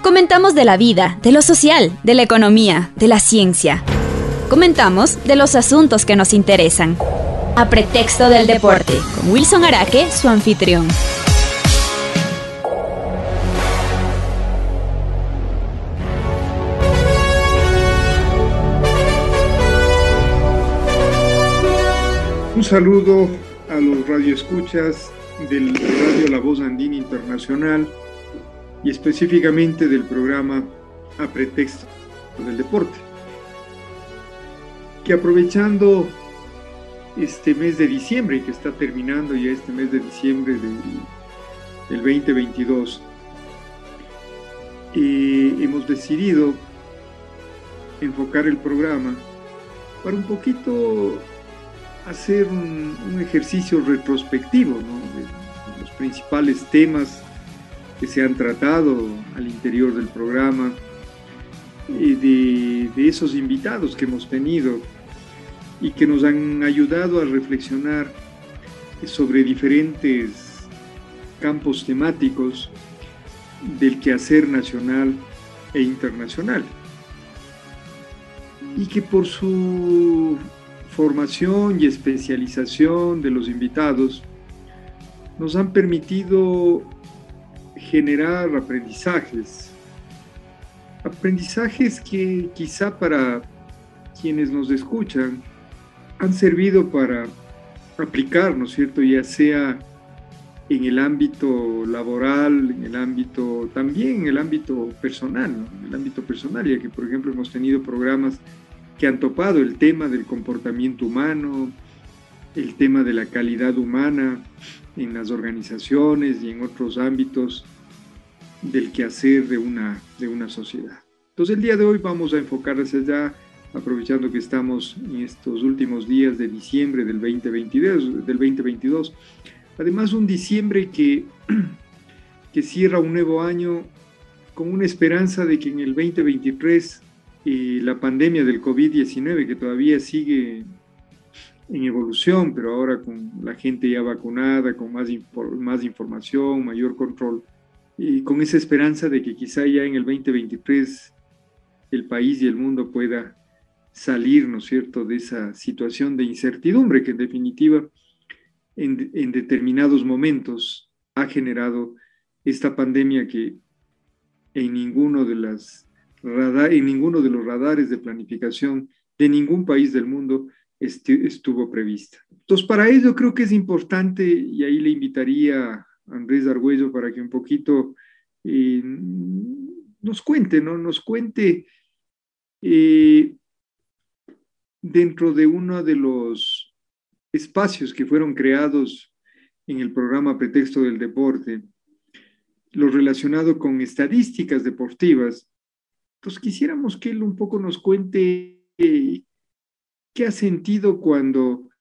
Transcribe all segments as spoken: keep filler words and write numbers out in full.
Comentamos de la vida, de lo social, de la economía, de la ciencia. Comentamos de los asuntos que nos interesan. A pretexto del deporte, con Wilson Araque, su anfitrión. Un saludo a los radioescuchas del Radio La Voz Andina Internacional y específicamente del programa A Pretexto del Deporte, que aprovechando este mes de diciembre, que está terminando ya este mes de diciembre del, del veinte veintidós, eh, hemos decidido enfocar el programa para un poquito hacer un, un ejercicio retrospectivo, ¿no?, de, de los principales temas que se han tratado al interior del programa, eh, de, de esos invitados que hemos tenido y que nos han ayudado a reflexionar sobre diferentes campos temáticos del quehacer nacional e internacional, y que por su formación y especialización de los invitados nos han permitido generar aprendizajes, aprendizajes que quizá para quienes nos escuchan han servido para aplicar, ¿no es cierto?, ya sea en el ámbito laboral, en el ámbito, también en el ámbito personal, ¿no?, en el ámbito personal, ya que por ejemplo hemos tenido programas que han topado el tema del comportamiento humano, el tema de la calidad humana en las organizaciones y en otros ámbitos del quehacer de una, de una sociedad. Entonces el día de hoy vamos a enfocarnos allá, aprovechando que estamos en estos últimos días de diciembre del veinte veintidós, del veinte veintidós. Además, un diciembre que, que cierra un nuevo año con una esperanza de que en el veinte veintitrés y la pandemia del COVID diecinueve, que todavía sigue en evolución, pero ahora con la gente ya vacunada, con más, más información, mayor control, y con esa esperanza de que quizá ya en el veinte veintitrés el país y el mundo pueda salir, ¿no es cierto?, de esa situación de incertidumbre que en definitiva en, en determinados momentos ha generado esta pandemia que en ninguno de las radar, en ninguno de los radares de planificación de ningún país del mundo estuvo prevista. Entonces, para ello creo que es importante, y ahí le invitaría a Andrés Argüello para que un poquito eh, nos cuente, ¿no? Nos cuente eh, dentro de uno de los espacios que fueron creados en el programa Pretexto del Deporte, lo relacionado con estadísticas deportivas. Pues quisiéramos que él un poco nos cuente eh, qué ha sentido cuando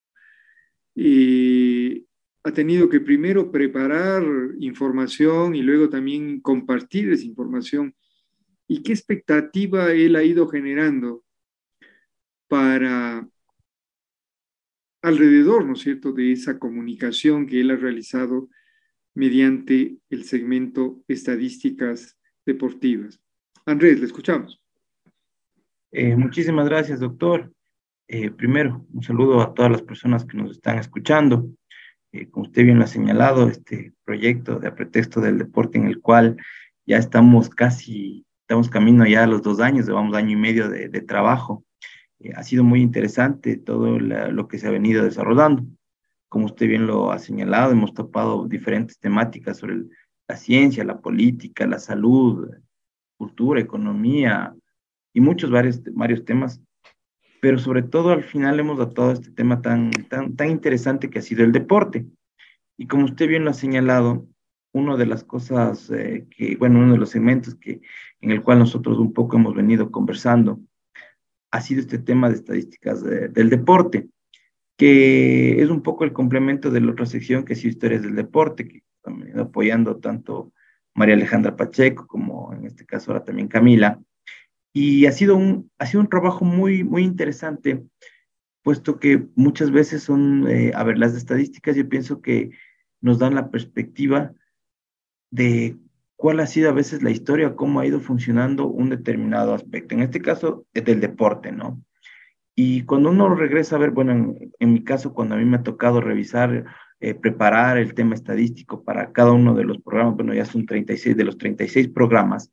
eh, ha tenido que primero preparar información y luego también compartir esa información, y qué expectativa él ha ido generando para alrededor, ¿no es cierto?, de esa comunicación que él ha realizado mediante el segmento Estadísticas Deportivas. Andrés, le escuchamos. Eh, muchísimas gracias, doctor. Eh, primero, un saludo a todas las personas que nos están escuchando. Eh, como usted bien lo ha señalado, este proyecto de A Pretexto del Deporte, en el cual ya estamos casi, estamos camino ya a los dos años, llevamos año y medio de, de trabajo. Eh, ha sido muy interesante todo la, lo que se ha venido desarrollando. Como usted bien lo ha señalado, hemos topado diferentes temáticas sobre el, la ciencia, la política, la salud, cultura, economía y muchos varios, varios temas, pero sobre todo al final hemos tratado este tema tan, tan, tan interesante que ha sido el deporte. Y como usted bien lo ha señalado, una de las cosas eh, que, bueno, uno de los segmentos que, en el cual nosotros un poco hemos venido conversando ha sido este tema de estadísticas de, del deporte, que es un poco el complemento de la otra sección que es Historias del Deporte, que están apoyando tanto María Alejandra Pacheco como en este caso ahora también Camila. Y ha sido un, ha sido un trabajo muy, muy interesante, puesto que muchas veces son, eh, a ver, las estadísticas yo pienso que nos dan la perspectiva de cuál ha sido a veces la historia, cómo ha ido funcionando un determinado aspecto. En este caso, es del deporte, ¿no? Y cuando uno regresa a ver, bueno, en, en mi caso, cuando a mí me ha tocado revisar, eh, preparar el tema estadístico para cada uno de los programas, bueno, ya son treinta y seis de los treinta y seis programas,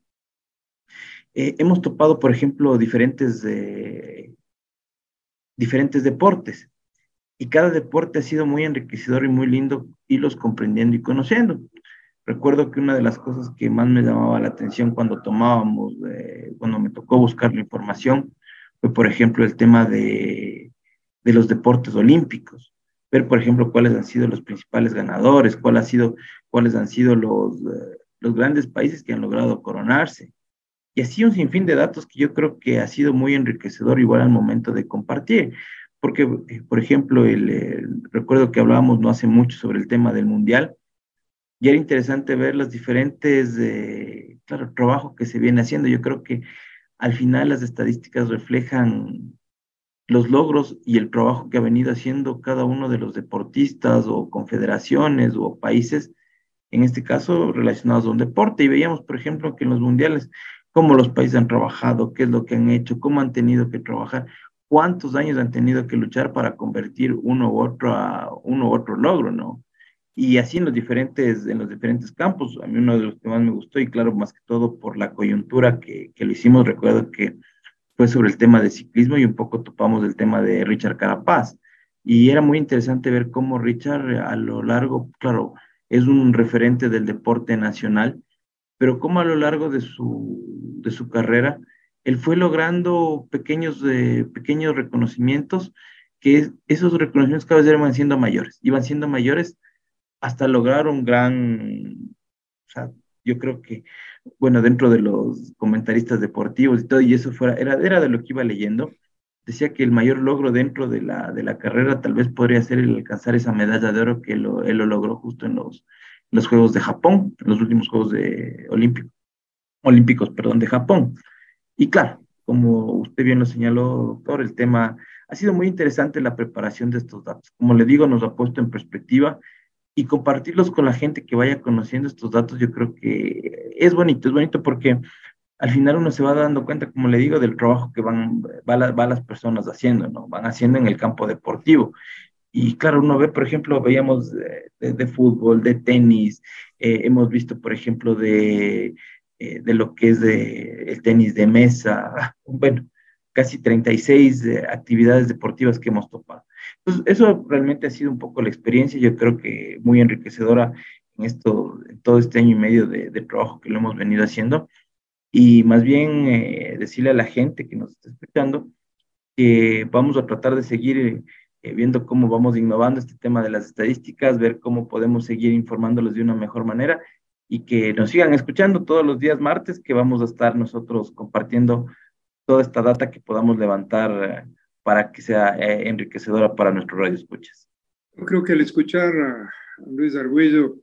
eh, hemos topado, por ejemplo, diferentes, eh, diferentes deportes. Y cada deporte ha sido muy enriquecedor y muy lindo irlos comprendiendo y conociendo. Recuerdo que una de las cosas que más me llamaba la atención cuando tomábamos, eh, cuando me tocó buscar la información, fue, por ejemplo, el tema de, de los deportes olímpicos. Ver, por ejemplo, cuáles han sido los principales ganadores, cuál ha sido, cuáles han sido los, eh, los grandes países que han logrado coronarse. Y así un sinfín de datos que yo creo que ha sido muy enriquecedor igual al momento de compartir. Porque, eh, por ejemplo, el, el- recuerdo que hablábamos no hace mucho sobre el tema del mundial, y era interesante ver los diferentes, eh, claro, trabajo que se viene haciendo. Yo creo que al final las estadísticas reflejan los logros y el trabajo que ha venido haciendo cada uno de los deportistas o confederaciones o países, en este caso relacionados a un deporte. Y veíamos, por ejemplo, que en los mundiales, cómo los países han trabajado, qué es lo que han hecho, cómo han tenido que trabajar, cuántos años han tenido que luchar para convertir uno u otro a uno u otro logro, ¿no? Y así en los diferentes, en los diferentes campos. A mí uno de los que más me gustó, y claro, más que todo por la coyuntura que, que lo hicimos, recuerdo que fue sobre el tema de ciclismo y un poco topamos el tema de Richard Carapaz. Y era muy interesante ver cómo Richard a lo largo, claro, es un referente del deporte nacional, pero cómo a lo largo de su, de su carrera, él fue logrando pequeños, eh, pequeños reconocimientos, que es- esos reconocimientos cada vez iban siendo mayores, iban siendo mayores hasta lograr un gran, o sea, yo creo que, bueno, dentro de los comentaristas deportivos y todo, y eso fuera, era, era de lo que iba leyendo, decía que el mayor logro dentro de la, de la carrera tal vez podría ser el alcanzar esa medalla de oro que lo, él lo logró justo en los, los Juegos de Japón, en los últimos Juegos de Olímpicos, Olímpicos, perdón, de Japón. Y claro, como usted bien lo señaló, doctor, el tema ha sido muy interesante la preparación de estos datos. Como le digo, nos ha puesto en perspectiva y compartirlos con la gente que vaya conociendo estos datos, yo creo que es bonito, es bonito porque al final uno se va dando cuenta, como le digo, del trabajo que van, va, la, va las personas haciendo, ¿no? Van haciendo en el campo deportivo. Y claro, uno ve, por ejemplo, veíamos de, de, de fútbol, de tenis, eh, hemos visto, por ejemplo, de, eh, de lo que es de, el tenis de mesa, bueno, casi treinta y seis eh, actividades deportivas que hemos topado. Entonces, eso realmente ha sido un poco la experiencia, yo creo que muy enriquecedora en esto, en todo este año y medio de, de trabajo que lo hemos venido haciendo. Y más bien eh, decirle a la gente que nos está escuchando que vamos a tratar de seguir eh, eh, viendo cómo vamos innovando este tema de las estadísticas, ver cómo podemos seguir informándolos de una mejor manera y que nos sigan escuchando todos los días martes, que vamos a estar nosotros compartiendo toda esta data que podamos levantar eh, para que sea eh, enriquecedora para nuestros radioescuchas. Yo creo que al escuchar a Luis Argüello,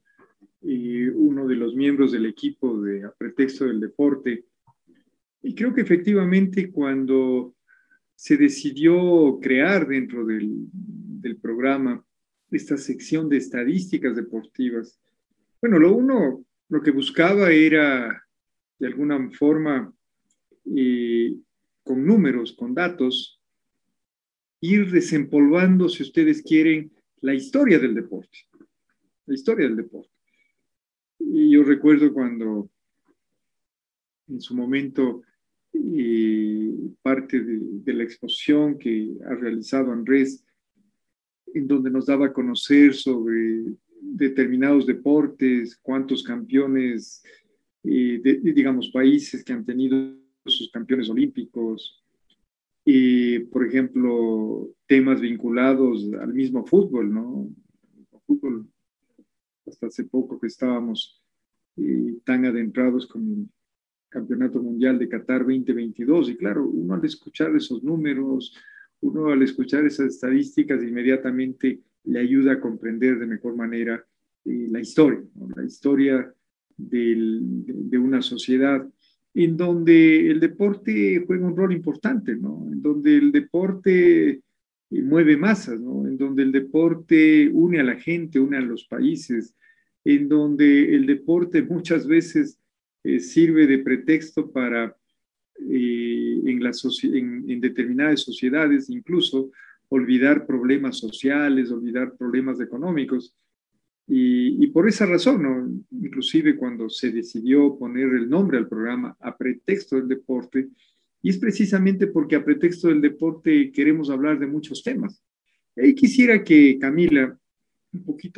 y uno de los miembros del equipo de A Pretexto del Deporte, y creo que efectivamente cuando se decidió crear dentro del, del programa esta sección de estadísticas deportivas, bueno, lo uno, lo que buscaba era de alguna forma, eh, con números, con datos, ir desempolvando, si ustedes quieren, la historia del deporte, la historia del deporte. Y yo recuerdo cuando en su momento eh, parte de, de, la exposición que ha realizado Andrés, en donde nos daba a conocer sobre determinados deportes, cuántos campeones, eh, de, digamos, países que han tenido sus campeones olímpicos, y, por ejemplo, temas vinculados al mismo fútbol, ¿no? El fútbol, hasta hace poco que estábamos eh, tan adentrados con el Campeonato Mundial de Qatar veinte veintidós, y claro, uno al escuchar esos números, uno al escuchar esas estadísticas, inmediatamente le ayuda a comprender de mejor manera eh, la historia, ¿no? La historia del, de, de una sociedad en donde el deporte juega un rol importante, ¿no? En donde el deporte eh, mueve masas, ¿no? En donde el deporte une a la gente, une a los países, en donde el deporte muchas veces eh, sirve de pretexto para, eh, en, la en, en determinadas sociedades, incluso olvidar problemas sociales, olvidar problemas económicos. Y, y, por esa razón, ¿no? Inclusive cuando se decidió poner el nombre al programa a pretexto del deporte, y es precisamente porque a pretexto del deporte queremos hablar de muchos temas. Y quisiera que Camila un poquito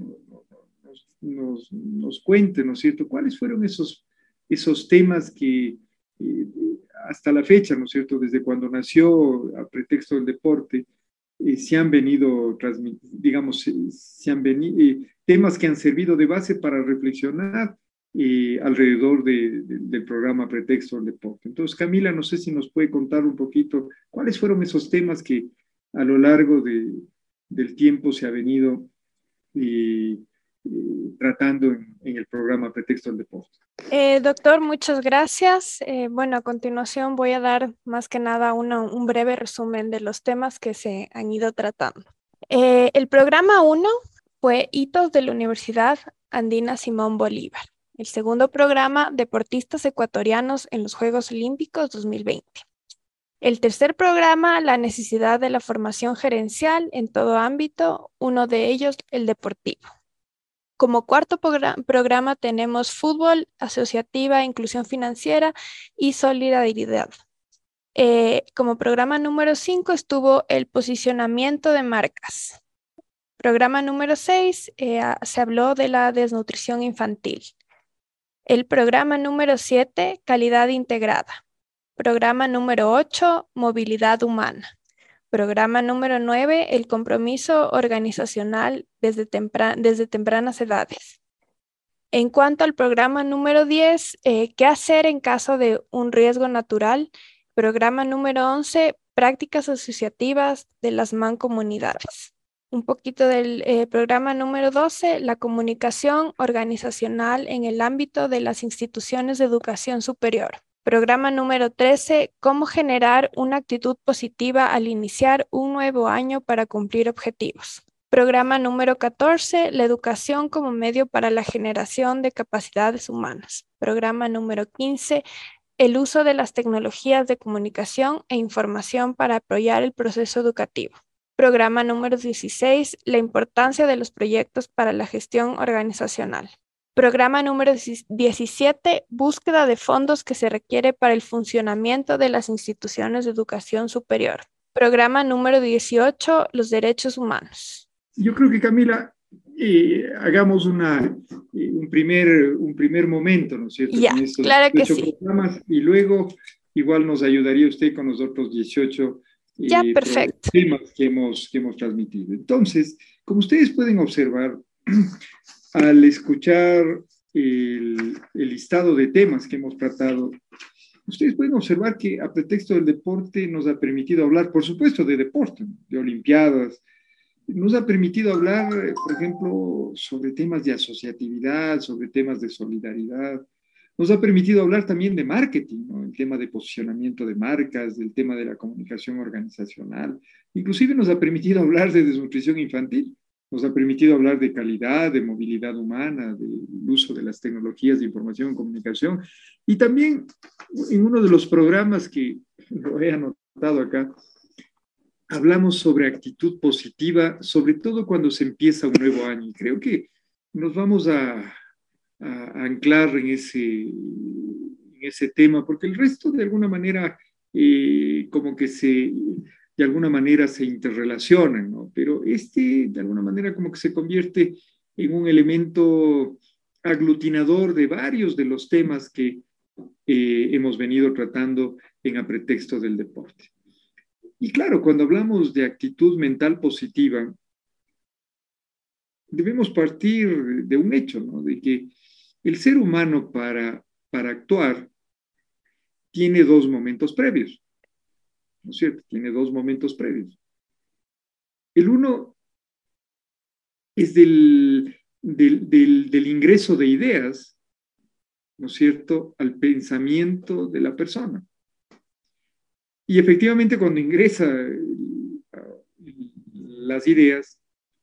nos, nos, nos cuente, ¿no es cierto?, cuáles fueron esos, esos temas que eh, hasta la fecha, ¿no es cierto?, desde cuando nació a pretexto del deporte, eh, se han venido, digamos, eh, se han venido, eh, temas que han servido de base para reflexionar eh, alrededor de, de, del programa Pretexto del Deporte. Entonces, Camila, no sé si nos puede contar un poquito cuáles fueron esos temas que a lo largo de, del tiempo se ha venido eh, eh, tratando en, en, el programa Pretexto del Deporte. Eh, doctor, muchas gracias. Eh, bueno, a continuación voy a dar más que nada una, un breve resumen de los temas que se han ido tratando. Eh, el programa uno fue Hitos de la Universidad Andina Simón Bolívar. El segundo programa, Deportistas Ecuatorianos en los Juegos Olímpicos dos mil veinte. El tercer programa, la necesidad de la formación gerencial en todo ámbito, uno de ellos, el deportivo. Como cuarto programa tenemos fútbol, asociativa, inclusión financiera y solidaridad. Eh, como programa número cinco estuvo el posicionamiento de marcas. Programa número seis eh, se habló de la desnutrición infantil. El programa número siete, calidad integrada. Programa número ocho, movilidad humana. Programa número nueve, el compromiso organizacional desde, tempran desde tempranas edades. En cuanto al programa número diez, eh, ¿qué hacer en caso de un riesgo natural? Programa número once, prácticas asociativas de las mancomunidades. Un poquito del eh, programa número doce, la comunicación organizacional en el ámbito de las instituciones de educación superior. Programa número trece, cómo generar una actitud positiva al iniciar un nuevo año para cumplir objetivos. Programa número catorce, la educación como medio para la generación de capacidades humanas. Programa número quince, el uso de las tecnologías de comunicación e información para apoyar el proceso educativo. Programa número dieciséis, la importancia de los proyectos para la gestión organizacional. Programa número diecisiete, búsqueda de fondos que se requiere para el funcionamiento de las instituciones de educación superior. Programa número dieciocho, los derechos humanos. Yo creo que, Camila, eh, hagamos una, eh, un, primer, un primer momento, ¿no es cierto? Ya, con estos claro que dieciocho sí. programas, y luego igual nos ayudaría usted con los otros dieciocho eh, ya, perfecto. temas que hemos, que hemos transmitido. Entonces, como ustedes pueden observar, al escuchar el, el listado de temas que hemos tratado, ustedes pueden observar que a pretexto del deporte nos ha permitido hablar, por supuesto, de deporte, de olimpiadas, nos ha permitido hablar, por ejemplo, sobre temas de asociatividad, sobre temas de solidaridad, nos ha permitido hablar también de marketing, ¿no? El tema de posicionamiento de marcas, del tema de la comunicación organizacional, inclusive nos ha permitido hablar de desnutrición infantil, nos ha permitido hablar de calidad, de movilidad humana, del uso de las tecnologías de información y comunicación, y también en uno de los programas que lo he anotado acá, hablamos sobre actitud positiva, sobre todo cuando se empieza un nuevo año. Y creo que nos vamos a, a, a anclar en ese, en ese tema, porque el resto de alguna manera eh, como que se, de alguna manera se interrelacionan, ¿no? Pero este de alguna manera como que se convierte en un elemento aglutinador de varios de los temas que eh, hemos venido tratando en a pretexto del deporte. Y claro, cuando hablamos de actitud mental positiva, debemos partir de un hecho, ¿no? De que el ser humano para, para actuar tiene dos momentos previos, ¿no es cierto? Tiene dos momentos previos. El uno es del, del, del, del ingreso de ideas, ¿no es cierto?, al pensamiento de la persona. Y efectivamente cuando ingresa las ideas,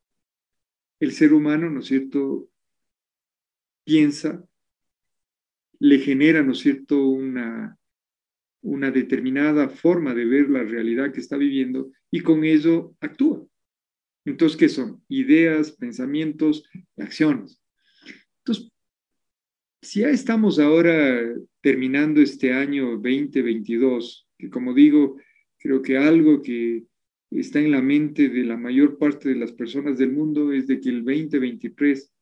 el ser humano, ¿no es cierto?, piensa le genera, ¿no es cierto?, una, una determinada forma de ver la realidad que está viviendo y con ello actúa. Entonces, ¿qué son? Ideas, pensamientos, acciones. Entonces, si ya estamos ahora terminando este año veinte veintidós, que como digo, creo que algo que está en la mente de la mayor parte de las personas del mundo es de que el veinte veintitrés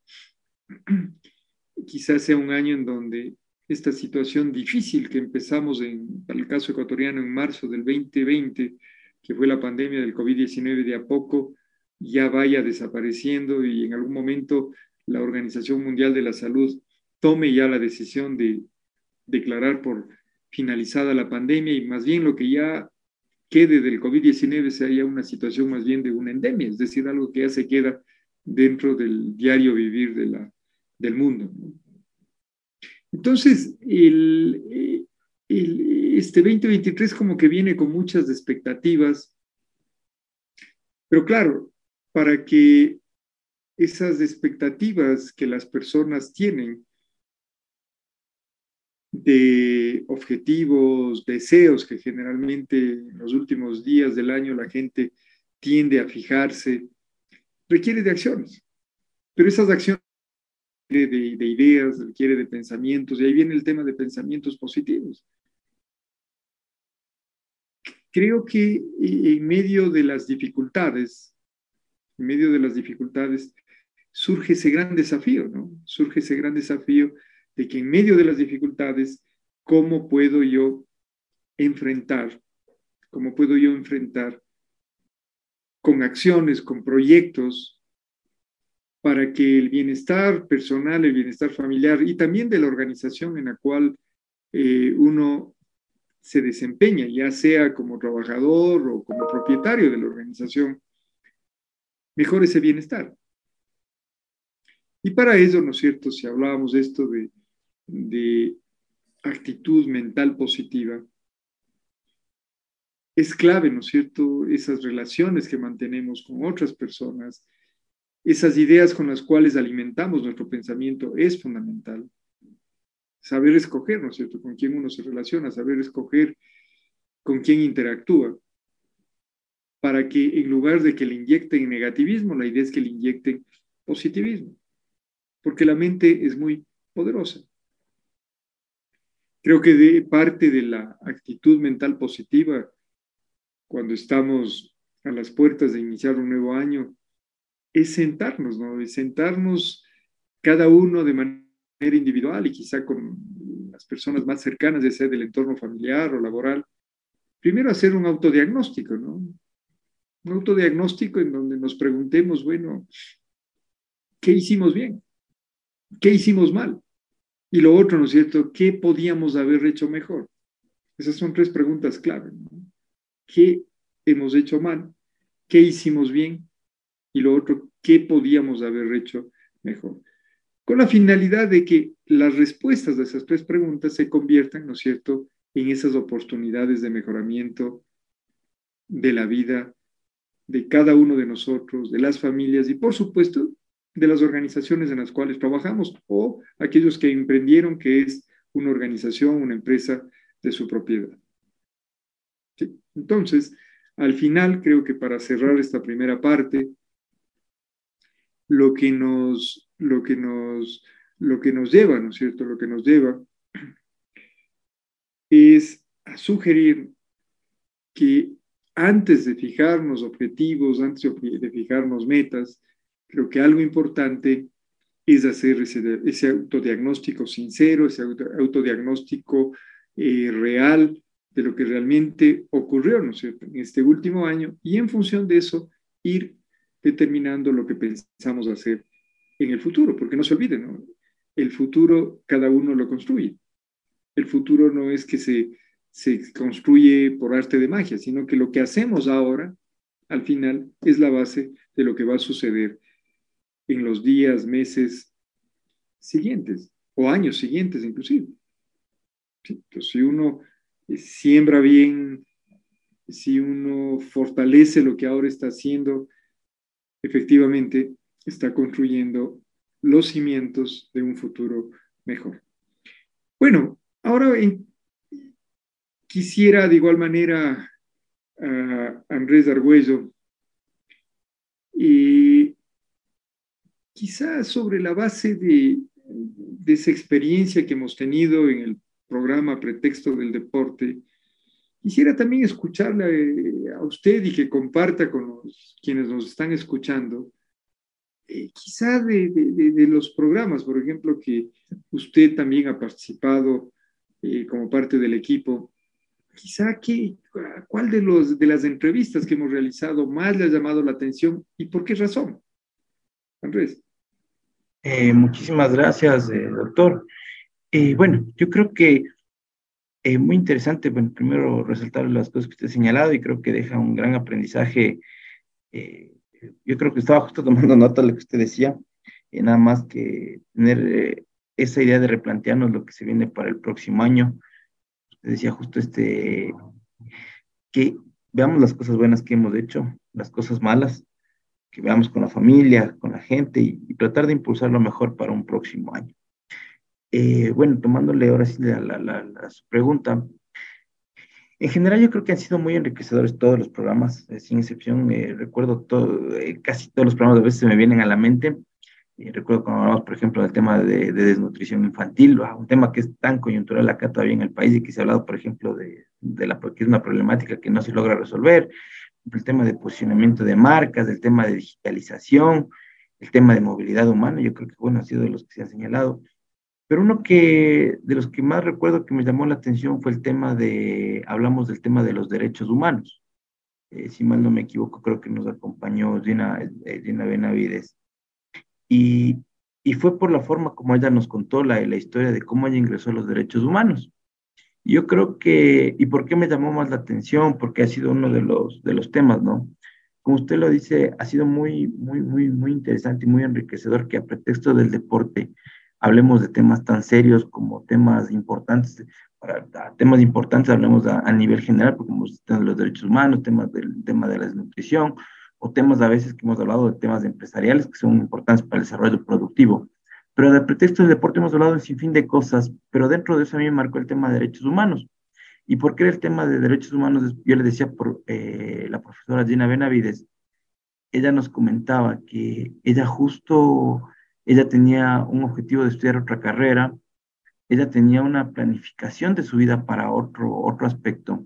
quizás sea un año en donde esta situación difícil que empezamos en, para el caso ecuatoriano, en marzo del veinte veinte, que fue la pandemia del COVID diecinueve, de a poco ya vaya desapareciendo y en algún momento la Organización Mundial de la Salud tome ya la decisión de declarar por finalizada la pandemia y más bien lo que ya quede del COVID diecinueve sea ya una situación más bien de una endemia, es decir, algo que ya se queda dentro del diario vivir de la, del mundo, ¿no? Entonces, el, el, este veinte veintitrés como que viene con muchas expectativas, pero claro, para que esas expectativas que las personas tienen de objetivos, deseos que generalmente en los últimos días del año la gente tiende a fijarse, requiere de acciones, pero esas acciones de, de, de ideas, requiere de pensamientos, y ahí viene el tema de pensamientos positivos. Creo que en medio de las dificultades, en medio de las dificultades, surge ese gran desafío, ¿no? Surge ese gran desafío de que en medio de las dificultades, ¿cómo puedo yo enfrentar, cómo puedo yo enfrentar con acciones, con proyectos, para que el bienestar personal, el bienestar familiar y también de la organización en la cual eh, uno se desempeña, ya sea como trabajador o como propietario de la organización, mejore ese bienestar? Y para eso, ¿no es cierto?, si hablábamos de esto de, de actitud mental positiva, es clave, ¿no es cierto?, esas relaciones que mantenemos con otras personas, esas ideas con las cuales alimentamos nuestro pensamiento, es fundamental. Saber escoger, ¿no es cierto?, con quién uno se relaciona, saber escoger con quién interactúa, para que en lugar de que le inyecten negativismo, la idea es que le inyecten positivismo, porque la mente es muy poderosa. Creo que de parte de la actitud mental positiva, cuando estamos a las puertas de iniciar un nuevo año, es sentarnos, ¿no? Es sentarnos cada uno de manera individual y quizá con las personas más cercanas, ya sea del entorno familiar o laboral. Primero hacer un autodiagnóstico, ¿no? Un autodiagnóstico en donde nos preguntemos, bueno, ¿qué hicimos bien? ¿Qué hicimos mal? Y lo otro, ¿no es cierto?, ¿qué podíamos haber hecho mejor? Esas son tres preguntas clave, ¿no? ¿Qué hemos hecho mal? ¿Qué hicimos bien? Y lo otro, ¿qué podíamos haber hecho mejor? Con la finalidad de que las respuestas de esas tres preguntas se conviertan, ¿no es cierto?, en esas oportunidades de mejoramiento de la vida de cada uno de nosotros, de las familias y, por supuesto, de las organizaciones en las cuales trabajamos o aquellos que emprendieron, que es una organización, una empresa de su propiedad. ¿Sí? Entonces, al final, creo que para cerrar esta primera parte, lo que nos, lo que nos, lo que nos lleva, ¿no es cierto?, lo que nos lleva es a sugerir que antes de fijarnos objetivos, antes de fijarnos metas, creo que algo importante es hacer ese, ese autodiagnóstico sincero, ese auto, autodiagnóstico eh, real de lo que realmente ocurrió, ¿no es cierto?, en este último año, y en función de eso ir determinando lo que pensamos hacer en el futuro, porque no se olviden, ¿no?, el futuro cada uno lo construye. El futuro no es que se, se construye por arte de magia, sino que lo que hacemos ahora, al final, es la base de lo que va a suceder en los días, meses siguientes, o años siguientes inclusive. ¿Sí? Entonces, si uno siembra bien, si uno fortalece lo que ahora está haciendo, efectivamente está construyendo los cimientos de un futuro mejor. Bueno, ahora en, quisiera de igual manera a Andrés Argüello, y quizás sobre la base de, de esa experiencia que hemos tenido en el programa Pretexto del Deporte, quisiera también escucharle a usted y que comparta con los, quienes nos están escuchando, eh, quizá de, de, de, los programas, por ejemplo, que usted también ha participado eh, como parte del equipo. Quizá que, ¿cuál de, los, de las entrevistas que hemos realizado más le ha llamado la atención y por qué razón? Andrés. Eh, muchísimas gracias, eh, doctor. Eh, bueno, yo creo que eh, muy interesante, bueno, primero resaltar las cosas que usted ha señalado y creo que deja un gran aprendizaje. Eh, yo creo que estaba justo tomando nota de lo que usted decía, eh, nada más que tener eh, esa idea de replantearnos lo que se viene para el próximo año. Usted decía justo este, que veamos las cosas buenas que hemos hecho, las cosas malas, que veamos con la familia, con la gente y, y tratar de impulsar lo mejor para un próximo año. Eh, bueno, tomándole ahora sí la, la, la, la su pregunta, en general yo creo que han sido muy enriquecedores todos los programas, eh, sin excepción, eh, recuerdo todo, eh, casi todos los programas a veces se me vienen a la mente. Eh, recuerdo cuando hablamos, por ejemplo, del tema de, de desnutrición infantil, un tema que es tan coyuntural acá todavía en el país y que se ha hablado, por ejemplo, de, de la, que es una problemática que no se logra resolver, el tema de posicionamiento de marcas, el tema de digitalización, el tema de movilidad humana, yo creo que, bueno, ha sido de los que se han señalado. Pero uno que, de los que más recuerdo que me llamó la atención fue el tema de, hablamos del tema de los derechos humanos. Eh, si mal no me equivoco, creo que nos acompañó Gina, eh, Gina Benavides. Y, y fue por la forma como ella nos contó la, la historia de cómo ella ingresó a los derechos humanos. Y yo creo que, ¿y por qué me llamó más la atención? Porque ha sido uno de los, de los temas, ¿no? Como usted lo dice, ha sido muy, muy, muy, muy interesante y muy enriquecedor que a pretexto del deporte hablemos de temas tan serios como temas importantes, para temas importantes hablemos a, a nivel general, porque como están los derechos humanos, temas del tema de la desnutrición, o temas a veces que hemos hablado de temas empresariales que son importantes para el desarrollo productivo. Pero de pretexto del deporte hemos hablado de un sinfín de cosas, pero dentro de eso a mí me marcó el tema de derechos humanos. ¿Y por qué era el tema de derechos humanos? Yo le decía por eh, la profesora Gina Benavides, ella nos comentaba que ella justo, ella tenía un objetivo de estudiar otra carrera, ella tenía una planificación de su vida para otro, otro aspecto,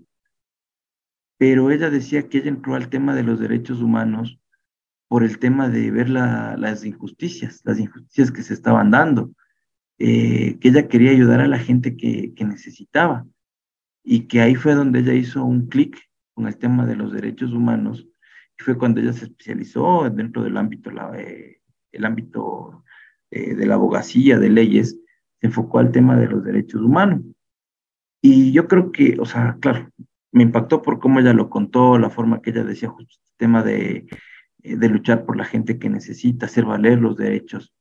pero ella decía que ella entró al tema de los derechos humanos por el tema de ver la, las injusticias, las injusticias que se estaban dando, eh, que ella quería ayudar a la gente que, que necesitaba y que ahí fue donde ella hizo un clic con el tema de los derechos humanos y fue cuando ella se especializó dentro del ámbito, la, eh, el ámbito eh, de la abogacía, de leyes, se enfocó al tema de los derechos humanos. Y yo creo que, o sea, claro, me impactó por cómo ella lo contó, la forma que ella decía justo el tema de, de luchar por la gente que necesita, hacer valer los derechos.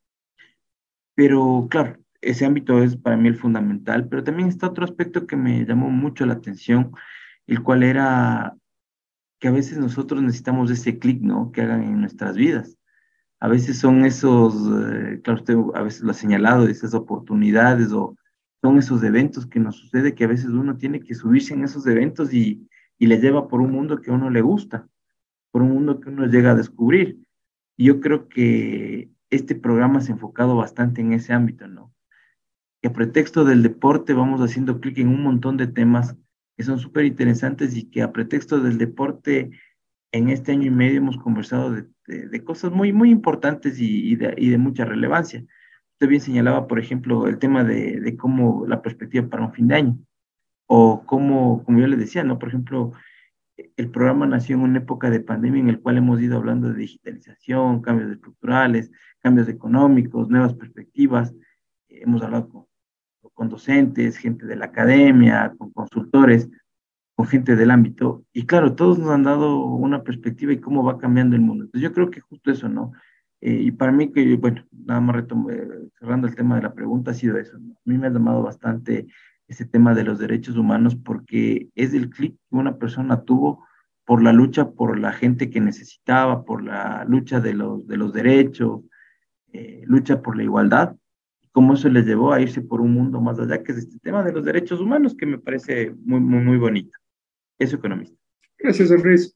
Pero claro, ese ámbito es para mí el fundamental, pero también está otro aspecto que me llamó mucho la atención, el cual era que a veces nosotros necesitamos ese clic, ¿no? Que hagan en nuestras vidas. A veces son esos, eh, claro, usted a veces lo ha señalado, esas oportunidades o son esos eventos que nos sucede que a veces uno tiene que subirse en esos eventos y, y le lleva por un mundo que a uno le gusta, por un mundo que uno llega a descubrir. Y yo creo que este programa se ha enfocado bastante en ese ámbito, ¿no? Que a pretexto del deporte vamos haciendo clic en un montón de temas que son súper interesantes y que a pretexto del deporte en este año y medio hemos conversado de, de, de cosas muy, muy importantes y, y, de, y, de, mucha relevancia. Usted bien señalaba, por ejemplo, el tema de, de cómo la perspectiva para un fin de año, o cómo, como yo le decía, ¿no? Por ejemplo, el programa nació en una época de pandemia en el cual hemos ido hablando de digitalización, cambios estructurales, cambios económicos, nuevas perspectivas. Hemos hablado con, con docentes, gente de la academia, con consultores, con gente del ámbito, y claro, todos nos han dado una perspectiva y cómo va cambiando el mundo. Entonces yo creo que justo eso, ¿no? Eh, y para mí que, bueno, nada más retomo, eh, cerrando el tema de la pregunta, ha sido eso, ¿no? A mí me ha llamado bastante ese tema de los derechos humanos porque es el clic que una persona tuvo por la lucha por la gente que necesitaba, por la lucha de los, de los derechos, eh, lucha por la igualdad, cómo eso les llevó a irse por un mundo más allá, que es este tema de los derechos humanos, que me parece muy, muy, muy bonito. Eso, economista. Gracias, Andrés.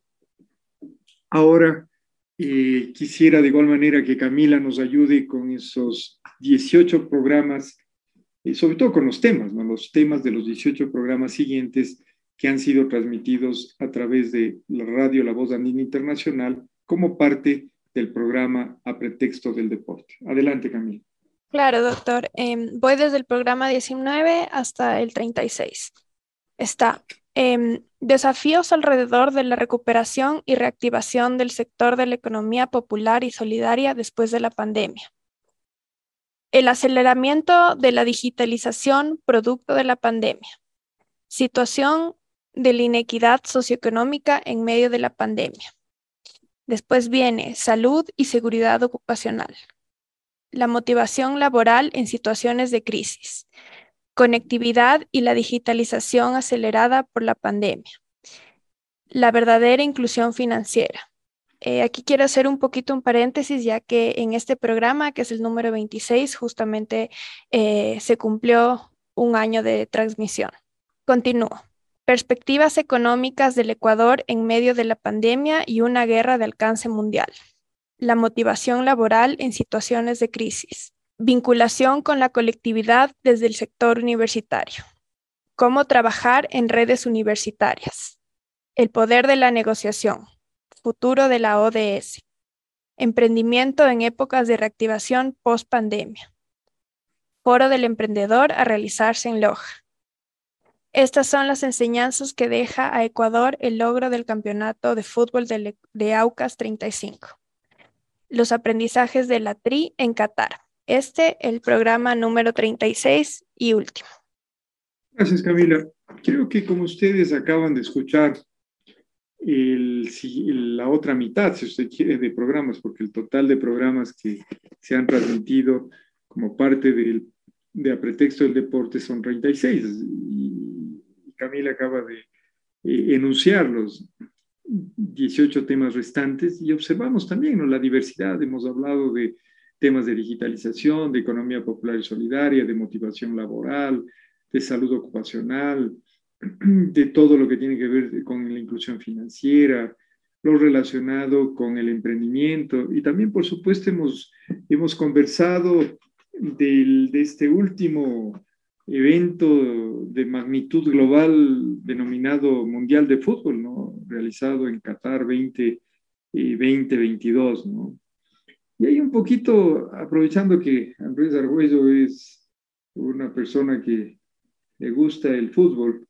Ahora, eh, quisiera de igual manera que Camila nos ayude con esos dieciocho programas, eh, sobre todo con los temas, ¿no? Los temas de los dieciocho programas siguientes que han sido transmitidos a través de la radio La Voz Andina Internacional como parte del programa A Pretexto del Deporte. Adelante, Camila. Claro, doctor. Eh, voy desde el programa diecinueve hasta el treinta y seis. Está eh, desafíos alrededor de la recuperación y reactivación del sector de la economía popular y solidaria después de la pandemia. El aceleramiento de la digitalización producto de la pandemia. Situación de la inequidad socioeconómica en medio de la pandemia. Después viene salud y seguridad ocupacional. La motivación laboral en situaciones de crisis. Conectividad y la digitalización acelerada por la pandemia. La verdadera inclusión financiera. Eh, aquí quiero hacer un poquito un paréntesis, ya que en este programa, que es el número veintiséis, justamente eh, se cumplió un año de transmisión. Continúo. Perspectivas económicas del Ecuador en medio de la pandemia y una guerra de alcance mundial. La motivación laboral en situaciones de crisis. Vinculación con la colectividad desde el sector universitario. Cómo trabajar en redes universitarias. El poder de la negociación. Futuro de la O D S. Emprendimiento en épocas de reactivación post-pandemia. Foro del emprendedor a realizarse en Loja. Estas son las enseñanzas que deja a Ecuador el logro del campeonato de fútbol de, de Aucas treinta y cinco. Los aprendizajes de la T R I en Qatar. Este, el programa número treinta y seis y último. Gracias, Camila. Creo que como ustedes acaban de escuchar el, la otra mitad, si usted quiere, de programas, porque el total de programas que se han transmitido como parte del, de A Pretexto del Deporte son treinta y seis. Y Camila acaba de eh, enunciar los dieciocho temas restantes y observamos también, ¿no?, la diversidad. Hemos hablado de temas de digitalización, de economía popular y solidaria, de motivación laboral, de salud ocupacional, de todo lo que tiene que ver con la inclusión financiera, lo relacionado con el emprendimiento y también, por supuesto, hemos, hemos conversado del, de este último evento de magnitud global denominado Mundial de Fútbol, ¿no?, realizado en Qatar veinte veintidós, ¿no? Y ahí un poquito, aprovechando que Andrés Argüello es una persona que le gusta el fútbol,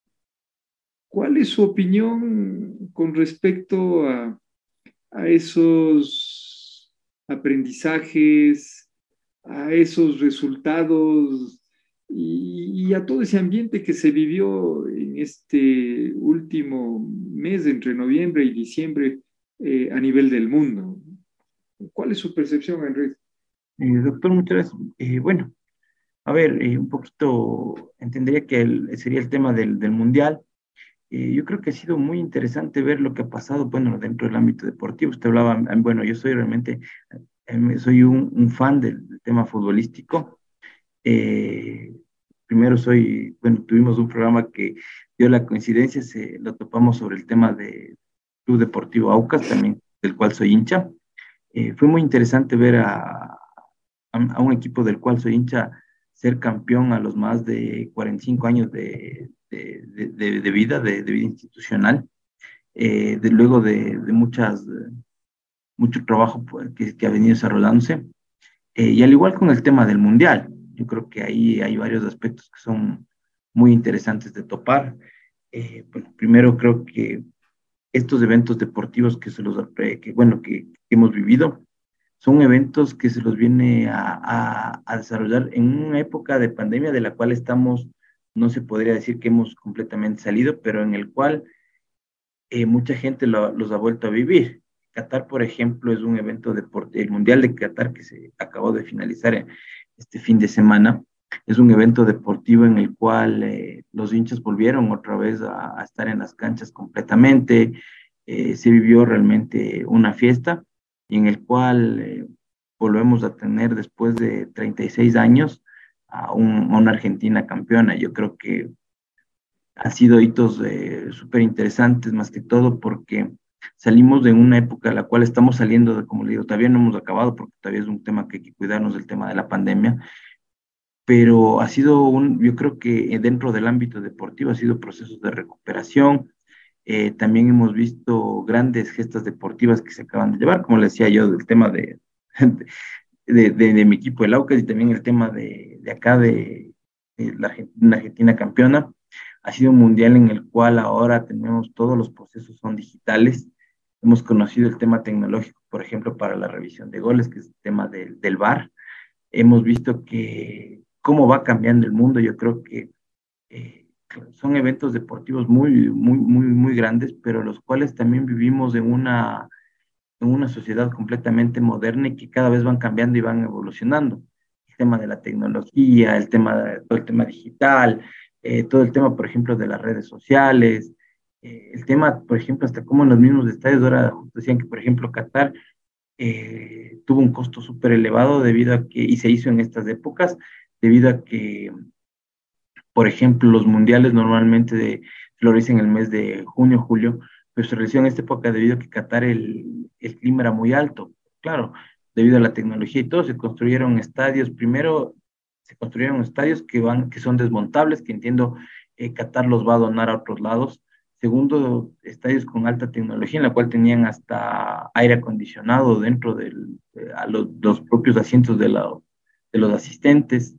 ¿cuál es su opinión con respecto a, a esos aprendizajes, a esos resultados y, y a todo ese ambiente que se vivió en este último mes entre noviembre y diciembre eh, a nivel del mundo? ¿Cuál es su percepción, Andrés? Eh, doctor, muchas gracias. Eh, bueno, a ver, eh, un poquito, entendería que el, sería el tema del, del Mundial. Eh, yo creo que ha sido muy interesante ver lo que ha pasado, bueno, dentro del ámbito deportivo. Usted hablaba, bueno, yo soy realmente, eh, soy un, un fan del, del tema futbolístico. Eh, primero soy, bueno, tuvimos un programa que dio la coincidencia, se lo topamos sobre el tema de Club Deportivo Aucas, también del cual soy hincha. Eh, fue muy interesante ver a, a, a un equipo del cual soy hincha ser campeón a los más de cuarenta y cinco años de, de, de, de, de vida, de, de vida institucional, eh, de, luego de, de muchas, de, mucho trabajo pues, que, que ha venido desarrollándose. Eh, y al igual con el tema del Mundial, yo creo que ahí hay varios aspectos que son muy interesantes de topar. Eh, bueno, primero creo que estos eventos deportivos que se los, eh, que, bueno, que, que hemos vivido, son eventos que se los viene a, a, a desarrollar en una época de pandemia de la cual estamos, no se podría decir que hemos completamente salido, pero en el cual eh, mucha gente lo, los ha vuelto a vivir. Qatar, por ejemplo, es un evento deportivo, el Mundial de Qatar que se acabó de finalizar este fin de semana, es un evento deportivo en el cual eh, los hinchas volvieron otra vez a, a estar en las canchas completamente, eh, se vivió realmente una fiesta y en el cual eh, volvemos a tener después de treinta y seis años a, un, a una Argentina campeona. Yo creo que han sido hitos eh, súper interesantes, más que todo porque salimos de una época en la cual estamos saliendo de, como le digo, todavía no hemos acabado porque todavía es un tema que hay que cuidarnos del tema de la pandemia, pero ha sido un, yo creo que dentro del ámbito deportivo ha sido procesos de recuperación. Eh, también hemos visto grandes gestas deportivas que se acaban de llevar, como le decía yo, del tema de, de, de, de mi equipo, el Aucas, y también el tema de, de acá de, de la Argentina, Argentina campeona. Ha sido un mundial en el cual ahora tenemos todos los procesos son digitales. Hemos conocido el tema tecnológico, por ejemplo, para la revisión de goles, que es el tema del, del V A R. Hemos visto que cómo va cambiando el mundo. Yo creo que eh, son eventos deportivos muy, muy, muy, muy grandes, pero los cuales también vivimos en una, en una sociedad completamente moderna y que cada vez van cambiando y van evolucionando. El tema de la tecnología, el tema, de, todo el tema digital, eh, todo el tema, por ejemplo, de las redes sociales, eh, el tema, por ejemplo, hasta como en los mismos estadios, ahora decían que, por ejemplo, Qatar eh, tuvo un costo súper elevado debido a que, y se hizo en estas épocas, debido a que, por ejemplo, los mundiales normalmente de, lo en el mes de junio, julio, pero se realizó en esta época debido a que Qatar el, el clima era muy alto. Claro, debido a la tecnología y todo, se construyeron estadios. Primero, se construyeron estadios que, van, que son desmontables, que entiendo eh, Qatar los va a donar a otros lados. Segundo, estadios con alta tecnología, en la cual tenían hasta aire acondicionado dentro de los, los propios asientos de, la, de los asistentes.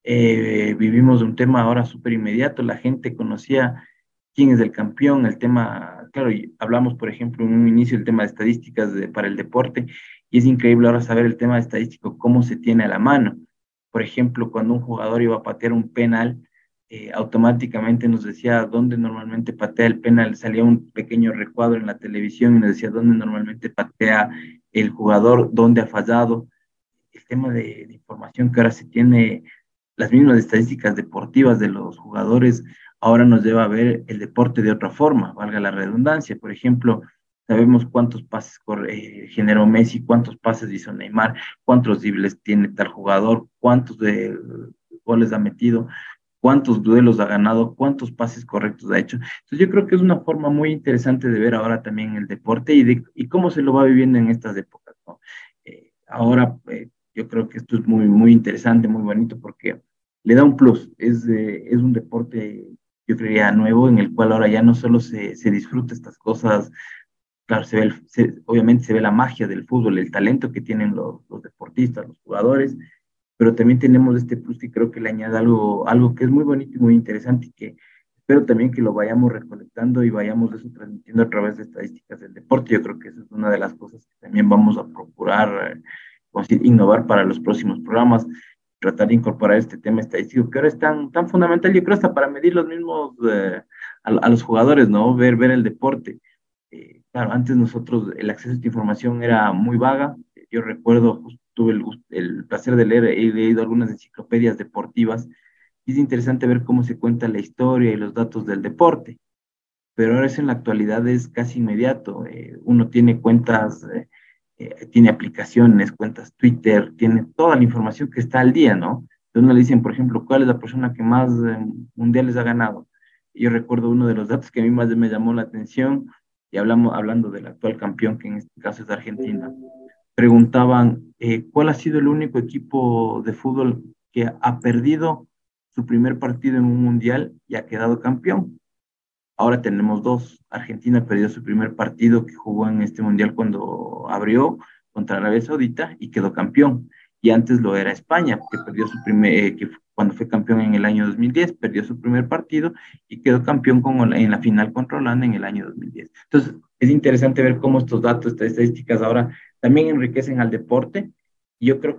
Eh, vivimos un tema ahora súper inmediato, la gente conocía quién es el campeón, el tema, claro, hablamos por ejemplo en un inicio del tema de estadísticas de, para el deporte, y es increíble ahora saber el tema estadístico, cómo se tiene a la mano. Por ejemplo, cuando un jugador iba a patear un penal, eh, automáticamente nos decía dónde normalmente patea el penal, salía un pequeño recuadro en la televisión y nos decía dónde normalmente patea el jugador, dónde ha fallado. El tema de, de información que ahora se tiene, las mismas estadísticas deportivas de los jugadores, ahora nos lleva a ver el deporte de otra forma, valga la redundancia. Por ejemplo, sabemos cuántos pases eh, generó Messi, cuántos pases hizo Neymar, cuántos dribles tiene tal jugador, cuántos de, goles ha metido, cuántos duelos ha ganado, cuántos pases correctos ha hecho. Entonces yo creo que es una forma muy interesante de ver ahora también el deporte y, de, y cómo se lo va viviendo en estas épocas, ¿no? Eh, ahora eh, yo creo que esto es muy, muy interesante, muy bonito, porque le da un plus. Es, eh, es un deporte, yo creería, nuevo, en el cual ahora ya no solo se, se disfruta estas cosas, claro, se ve el, se, obviamente se ve la magia del fútbol, el talento que tienen los, los deportistas, los jugadores, pero también tenemos este plus y creo que le añade algo, algo que es muy bonito y muy interesante y que espero también que lo vayamos recolectando y vayamos eso transmitiendo a través de estadísticas del deporte. Yo creo que esa es una de las cosas que también vamos a procurar, eh, innovar para los próximos programas, tratar de incorporar este tema estadístico que ahora es tan, tan fundamental, yo creo hasta para medir los mismos, eh, a, a, los jugadores, ¿no? Ver, ver el deporte. Eh, claro, antes nosotros el acceso a esta información era muy vaga. Yo recuerdo, justo tuve el, el placer de leer, he leído algunas enciclopedias deportivas y es interesante ver cómo se cuenta la historia y los datos del deporte, pero ahora eso en la actualidad es casi inmediato. Eh, uno tiene cuentas, eh, eh, tiene aplicaciones, cuentas Twitter, tiene toda la información que está al día, ¿no? Entonces uno le dicen, por ejemplo, ¿cuál es la persona que más eh, mundiales ha ganado? Y yo recuerdo uno de los datos que a mí más me llamó la atención, y hablamos, hablando del actual campeón, que en este caso es Argentina. Preguntaban, eh, ¿cuál ha sido el único equipo de fútbol que ha perdido su primer partido en un mundial y ha quedado campeón? Ahora tenemos dos. Argentina perdió su primer partido que jugó en este mundial cuando abrió contra Arabia Saudita y quedó campeón. Y antes lo era España, que perdió su primer, eh, que cuando fue campeón en el año dos mil diez, perdió su primer partido y quedó campeón con, en la final contra Holanda en el año dos mil diez. Entonces, es interesante ver cómo estos datos, estas estadísticas ahora también enriquecen al deporte. Yo creo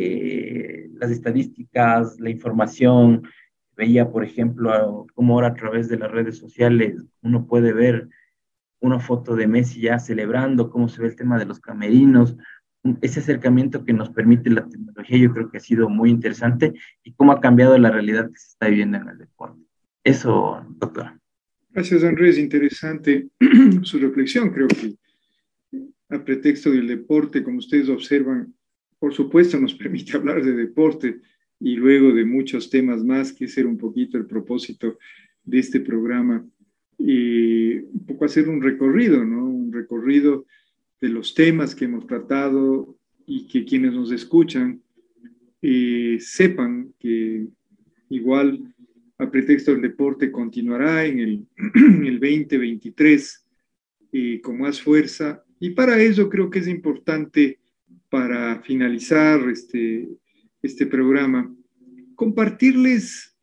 que las estadísticas, la información, veía, por ejemplo, cómo ahora a través de las redes sociales uno puede ver una foto de Messi ya celebrando, cómo se ve el tema de los camerinos, ese acercamiento que nos permite la tecnología, yo creo que ha sido muy interesante y cómo ha cambiado la realidad que se está viviendo en el deporte. Eso, doctora. Gracias, Andrés. Interesante su reflexión. Creo que a pretexto del deporte, como ustedes observan, por supuesto, nos permite hablar de deporte y luego de muchos temas más, que ese era un poquito el propósito de este programa, y un poco hacer un recorrido, ¿no? Un recorrido de los temas que hemos tratado y que quienes nos escuchan eh, sepan que igual a pretexto del deporte continuará en el, en el veinte veintitrés eh, con más fuerza, y para eso creo que es importante, para finalizar este, este programa, compartirles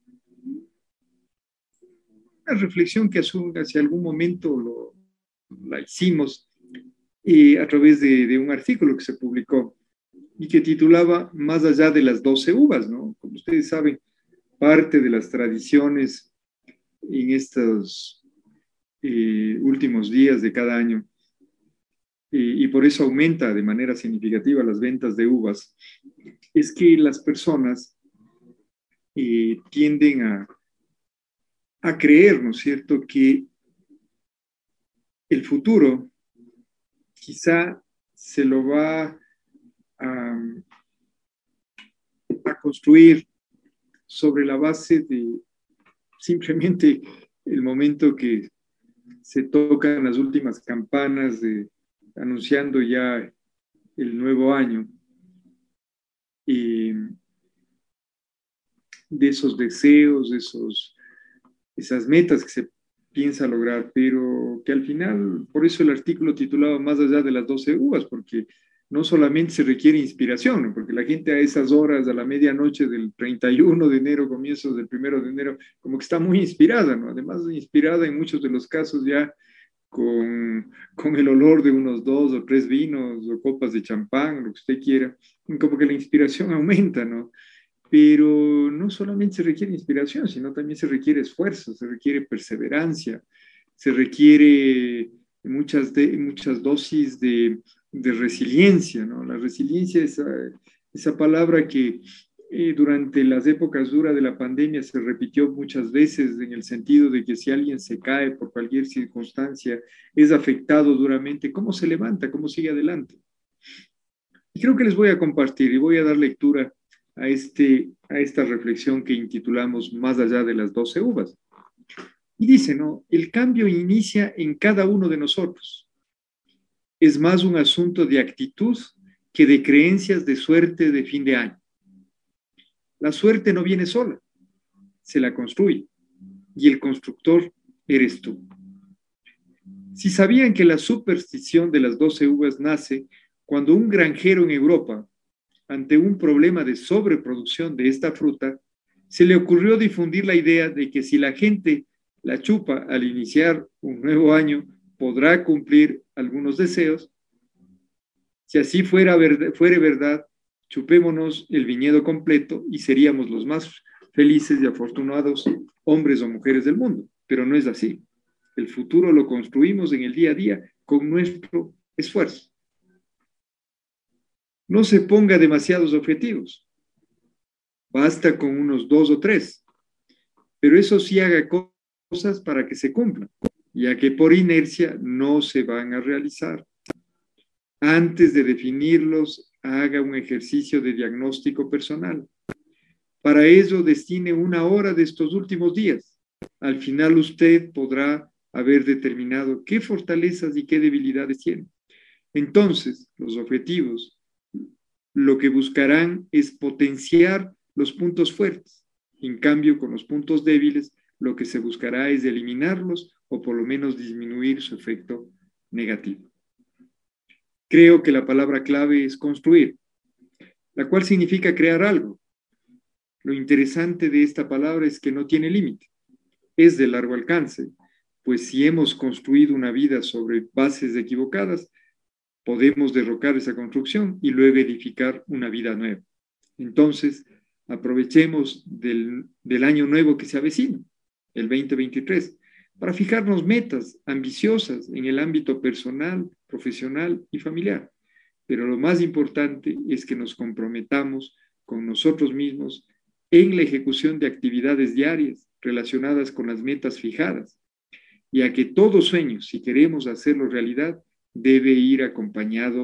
una reflexión que hace algún momento lo, la hicimos eh, a través de, de un artículo que se publicó y que titulaba Más allá de las doce uvas, ¿no? Como ustedes saben, parte de las tradiciones en estos eh, últimos días de cada año, y, y por eso aumenta de manera significativa las ventas de uvas, es que las personas eh, tienden a, a creer, ¿no es cierto?, que el futuro quizá se lo va a, a construir sobre la base de simplemente el momento que se tocan las últimas campanas de, anunciando ya el nuevo año, y de esos deseos, de esos, esas metas que se piensa lograr, pero que al final, por eso el artículo titulaba Más allá de las doce uvas, porque no solamente se requiere inspiración, ¿no? Porque la gente a esas horas, a la medianoche del treinta y uno de enero, comienzos del primero de enero, como que está muy inspirada, ¿no? Además, inspirada en muchos de los casos ya con, con el olor de unos dos o tres vinos o copas de champán, lo que usted quiera, como que la inspiración aumenta, ¿no? Pero no solamente se requiere inspiración, sino también se requiere esfuerzo, se requiere perseverancia, se requiere muchas, de, muchas dosis de, de resiliencia, ¿no? La resiliencia es esa, esa palabra que eh, durante las épocas duras de la pandemia se repitió muchas veces, en el sentido de que si alguien se cae por cualquier circunstancia, es afectado duramente, ¿cómo se levanta? ¿Cómo sigue adelante? Y creo que les voy a compartir y voy a dar lectura a, este, a esta reflexión que intitulamos Más allá de las doce uvas. Y dice, ¿no? El cambio inicia en cada uno de nosotros. Es más un asunto de actitud que de creencias de suerte de fin de año. La suerte no viene sola, se la construye, y el constructor eres tú. Si sabían que la superstición de las doce uvas nace cuando un granjero en Europa, ante un problema de sobreproducción de esta fruta, se le ocurrió difundir la idea de que si la gente la chupa al iniciar un nuevo año, podrá cumplir algunos deseos. Si así fuera, ver, fuera verdad, chupémonos el viñedo completo y seríamos los más felices y afortunados hombres o mujeres del mundo. Pero no es así. El futuro lo construimos en el día a día con nuestro esfuerzo. No se ponga demasiados objetivos. Basta con unos dos o tres. Pero eso sí, haga cosas para que se cumplan, ya que por inercia no se van a realizar. Antes de definirlos, haga un ejercicio de diagnóstico personal. Para ello, destine una hora de estos últimos días. Al final, usted podrá haber determinado qué fortalezas y qué debilidades tiene. Entonces, los objetivos lo que buscarán es potenciar los puntos fuertes. En cambio, con los puntos débiles, lo que se buscará es eliminarlos o por lo menos disminuir su efecto negativo. Creo que la palabra clave es construir, la cual significa crear algo. Lo interesante de esta palabra es que no tiene límite, es de largo alcance, pues si hemos construido una vida sobre bases equivocadas, podemos derrocar esa construcción y luego edificar una vida nueva. Entonces, aprovechemos del, del año nuevo que se avecina, el veinte veintitrés, para fijarnos metas ambiciosas en el ámbito personal, profesional y familiar. Pero lo más importante es que nos comprometamos con nosotros mismos en la ejecución de actividades diarias relacionadas con las metas fijadas, ya que todo sueño, si queremos hacerlo realidad, debe ir acompañado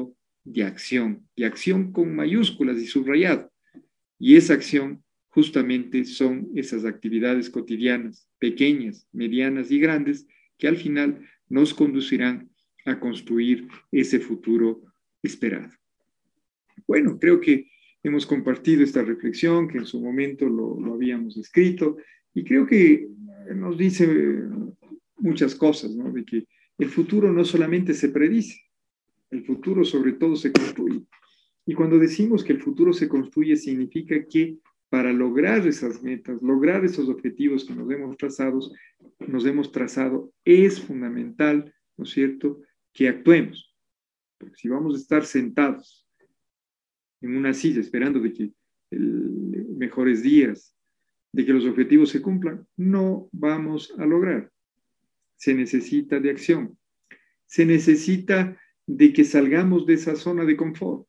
de acción, y acción con mayúsculas y subrayado. Y esa acción justamente son esas actividades cotidianas, pequeñas, medianas y grandes, que al final nos conducirán a construir ese futuro esperado. Bueno, creo que hemos compartido esta reflexión, que en su momento lo, lo habíamos escrito, y creo que nos dice muchas cosas, ¿no? De que el futuro no solamente se predice, el futuro sobre todo se construye. Y cuando decimos que el futuro se construye, significa que para lograr esas metas, lograr esos objetivos que nos hemos trazado, nos hemos trazado, es fundamental, ¿no es cierto?, que actuemos. Porque si vamos a estar sentados en una silla esperando de que el, mejores días, de que los objetivos se cumplan, no vamos a lograr. Se necesita de acción. Se necesita de que salgamos de esa zona de confort.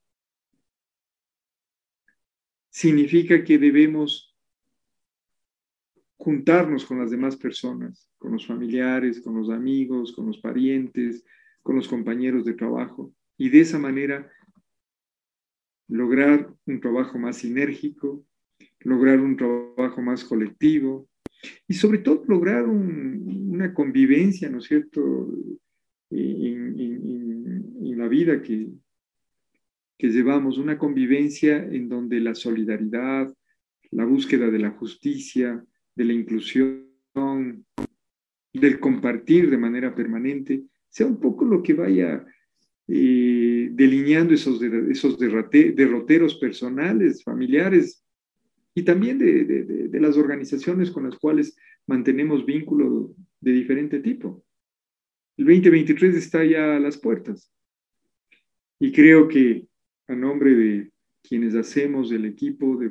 Significa que debemos juntarnos con las demás personas, con los familiares, con los amigos, con los parientes, con los compañeros de trabajo, y de esa manera lograr un trabajo más sinérgico, lograr un trabajo más colectivo, y sobre todo lograr un, una convivencia, ¿no es cierto?, en, en, en la vida que, que llevamos, una convivencia en donde la solidaridad, la búsqueda de la justicia, de la inclusión, del compartir de manera permanente, sea un poco lo que vaya eh, delineando esos, esos derrote, derroteros personales, familiares, y también de, de, de, de las organizaciones con las cuales mantenemos vínculo de diferente tipo. El veinte veintitrés está ya a las puertas, y creo que a nombre de quienes hacemos el equipo de,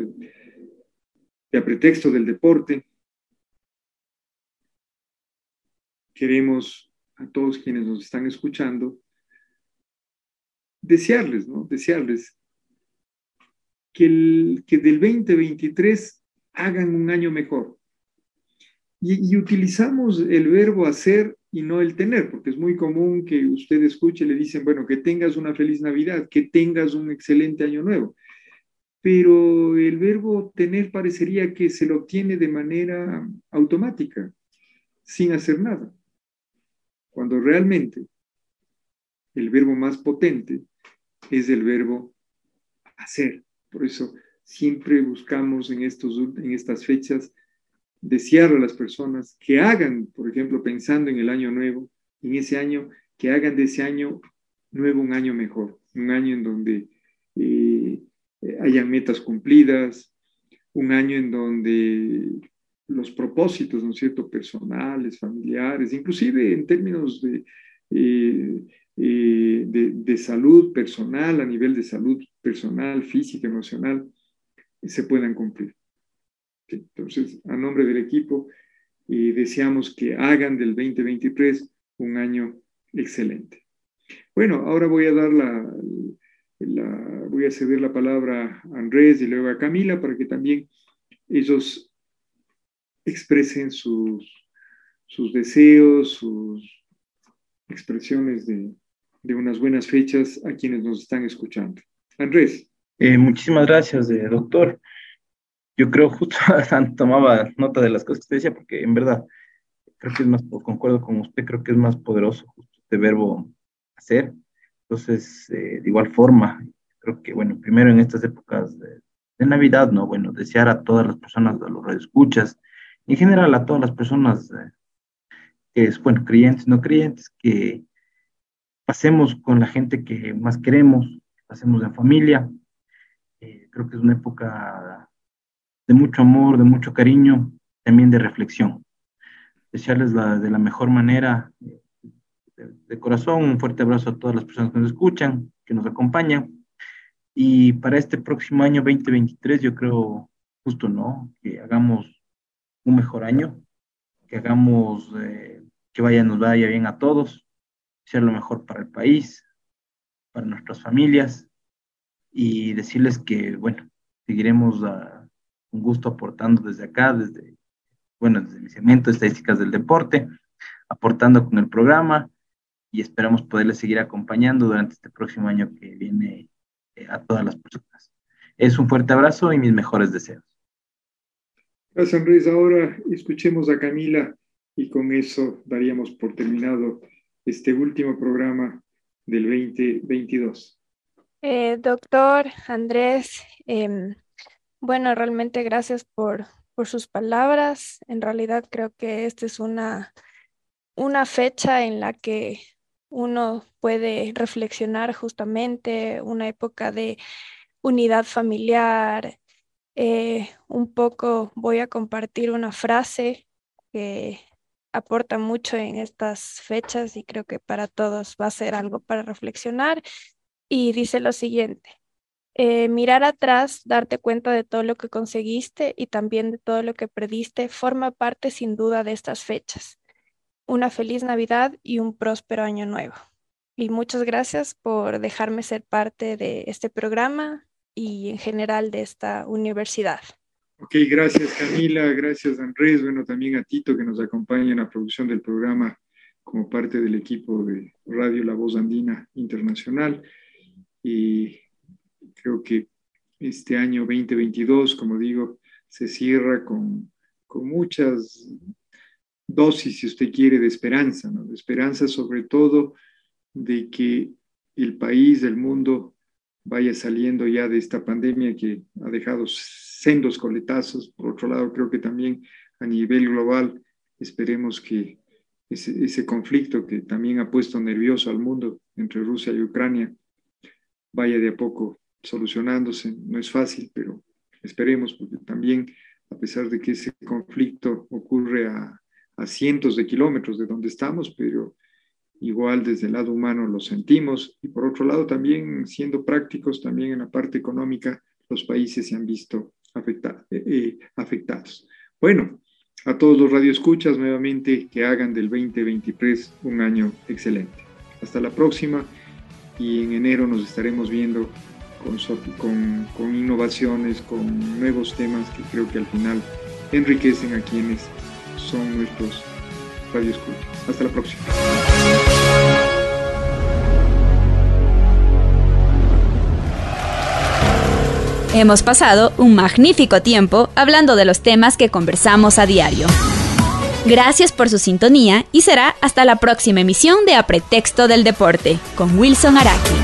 de A Pretexto del Deporte, queremos a todos quienes nos están escuchando desearles, ¿no? Desearles que, el, que del veinte veintitrés hagan un año mejor. Y, y utilizamos el verbo hacer y no el tener, porque es muy común que usted escuche y le dicen, bueno, que tengas una feliz Navidad, que tengas un excelente año nuevo. Pero el verbo tener parecería que se lo obtiene de manera automática, sin hacer nada. Cuando realmente el verbo más potente es el verbo hacer. Por eso siempre buscamos en, estos, en estas fechas desear a las personas que hagan, por ejemplo, pensando en el año nuevo, en ese año, que hagan de ese año nuevo un año mejor, un año en donde eh, hayan metas cumplidas, un año en donde los propósitos, ¿no es cierto?, personales, familiares, inclusive en términos de, eh, eh, de, de salud personal, a nivel de salud personal, física, emocional, se puedan cumplir. Entonces, a nombre del equipo, eh, deseamos que hagan del veinte veintitrés un año excelente. Bueno, ahora voy a dar la, la, voy a ceder la palabra a Andrés y luego a Camila para que también ellos expresen sus, sus deseos, sus expresiones de, de unas buenas fechas a quienes nos están escuchando. Andrés. Eh, muchísimas gracias, eh, doctor. Yo creo justo tomaba nota de las cosas que usted decía, porque en verdad creo que es más, concuerdo con usted, creo que es más poderoso justo este verbo hacer. Entonces, eh, de igual forma, creo que, bueno, primero en estas épocas de, de Navidad, ¿no? Bueno, desear a todas las personas, a los radioescuchas, en general a todas las personas, eh, que es, bueno, creyentes, no creyentes, que pasemos con la gente que más queremos, que pasemos en familia. Eh, creo que es una época de mucho amor, de mucho cariño, también de reflexión. Desearles la, de la mejor manera, de, de corazón, un fuerte abrazo a todas las personas que nos escuchan, que nos acompañan. Y para este próximo año veinte veintitrés, yo creo justo, ¿no?, que hagamos un mejor año, que hagamos eh, que vaya, nos vaya bien a todos, sea lo mejor para el país, para nuestras familias, y decirles que, bueno, seguiremos a un gusto aportando desde acá, desde, bueno, desde mi segmento de Estadísticas del Deporte, aportando con el programa, y esperamos poderles seguir acompañando durante este próximo año que viene eh, a todas las personas. Es un fuerte abrazo y mis mejores deseos. Gracias, Andrés. Ahora escuchemos a Camila y con eso daríamos por terminado este último programa del veinte veintidós. Eh, doctor Andrés, eh, bueno, realmente gracias por, por sus palabras. En realidad creo que esta es una, una fecha en la que uno puede reflexionar justamente, una época de unidad familiar. Eh, un poco voy a compartir una frase que aporta mucho en estas fechas y creo que para todos va a ser algo para reflexionar. Y dice lo siguiente: eh, mirar atrás, darte cuenta de todo lo que conseguiste y también de todo lo que perdiste, forma parte sin duda de estas fechas. Una feliz Navidad y un próspero año nuevo. Y muchas gracias por dejarme ser parte de este programa y en general de esta universidad. Ok, gracias Camila, gracias Andrés, bueno, también a Tito que nos acompaña en la producción del programa como parte del equipo de Radio La Voz Andina Internacional. Y creo que este año veinte veintidós, como digo, se cierra con, con muchas dosis, si usted quiere, de esperanza, ¿no? De esperanza sobre todo de que el país, el mundo, vaya saliendo ya de esta pandemia que ha dejado sendos coletazos. Por otro lado, creo que también a nivel global esperemos que ese, ese conflicto que también ha puesto nervioso al mundo entre Rusia y Ucrania vaya de a poco solucionándose. No es fácil, pero esperemos, porque también, a pesar de que ese conflicto ocurre a, a cientos de kilómetros de donde estamos, pero igual desde el lado humano lo sentimos, y por otro lado también, siendo prácticos, también en la parte económica, los países se han visto afecta, eh, eh, afectados. Bueno, a todos los radioescuchas nuevamente que hagan del veinte veintitrés un año excelente. Hasta la próxima, y en enero nos estaremos viendo con, con, con innovaciones, con nuevos temas que creo que al final enriquecen a quienes son nuestros radioescuchas. Hasta la próxima. Hemos pasado un magnífico tiempo hablando de los temas que conversamos a diario. Gracias por su sintonía y será hasta la próxima emisión de A Pretexto del Deporte con Wilson Araki.